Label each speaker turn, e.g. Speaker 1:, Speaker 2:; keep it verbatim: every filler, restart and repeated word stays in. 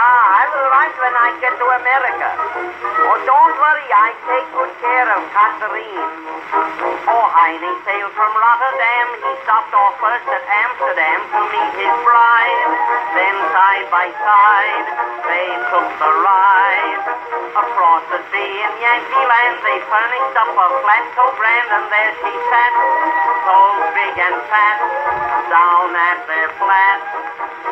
Speaker 1: I will write when I get to America. Oh, don't worry, I take good care of Catherine. Oh, Heine sailed from Rotterdam. He stopped off first at Amsterdam to meet his bride. Then side by side, they took the ride. Across the sea in Yankee land, they furnished up a flat so grand, and there she sat, so big and fat, down at their flat.